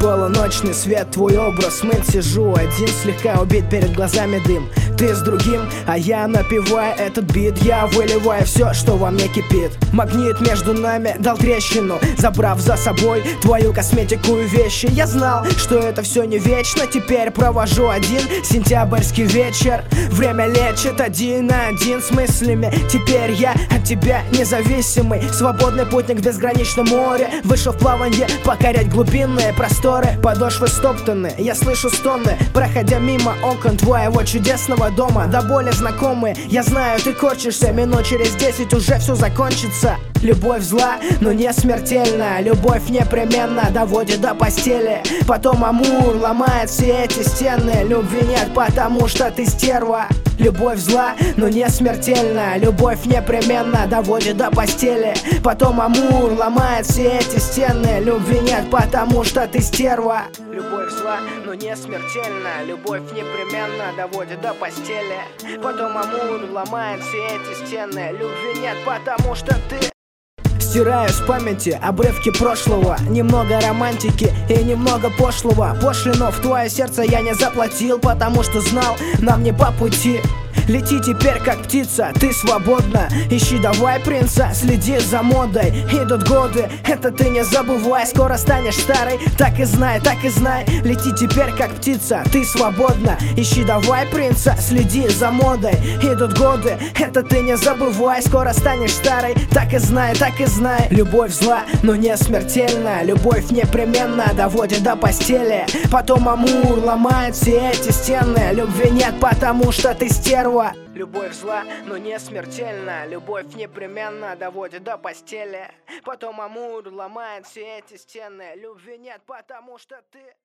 полуночный свет, твой образ мыть. Сижу один, слегка убит, перед глазами дым. Ты с другим, а я напеваю этот бит. Я выливаю все, что во мне кипит. Магнит между нами дал трещину, забрав за собой твою косметику и вещи. Я знал, что это все не вечно. Теперь провожу один сентябрьский вечер. Время лечит один на один с мыслями. Теперь я от тебя независимый, свободный путник в безграничном море. Вышел в плаванье, покорять глубинные просторы. Подошвы стоптаны, я слышу стоны, проходя мимо окон твоего чудесного дома. До боли знакомые, я знаю, ты корчишься. Минут через 10 уже все закончится. Любовь зла, но не смертельна. Любовь непременно доводит до постели. Потом амур ломает все эти стены. Любви нет, потому что ты стерва. Любовь зла, но не смертельна. Любовь непременно доводит до постели. Потом амур ломает все эти стены. Любви нет, потому что ты стерва. Любовь зла, но не смертельна. Любовь непременно доводит до постели. Потом амур ломает все эти стены. Любви нет, потому что ты... Стираю с памяти обрывки прошлого. Немного романтики и немного пошлого. Пошлину в твое сердце я не заплатил, потому что знал, нам не по пути. Лети теперь как птица, ты свободна. Ищи давай принца, следи за модой. Идут годы, это ты не забывай. Скоро станешь старой, так и знай, так и знай. Лети теперь как птица, ты свободна. Ищи давай принца, следи за модой. Идут годы, это ты не забывай. Скоро станешь старой, так и знай, так и знай. Любовь зла, но не смертельна. Любовь непременно доводит до постели. Потом амур ломает все эти стены. Любви нет, потому что ты стерва. Любовь зла, но не смертельна. Любовь непременно доводит до постели. Потом амур ломает все эти стены. Любви нет, потому что ты...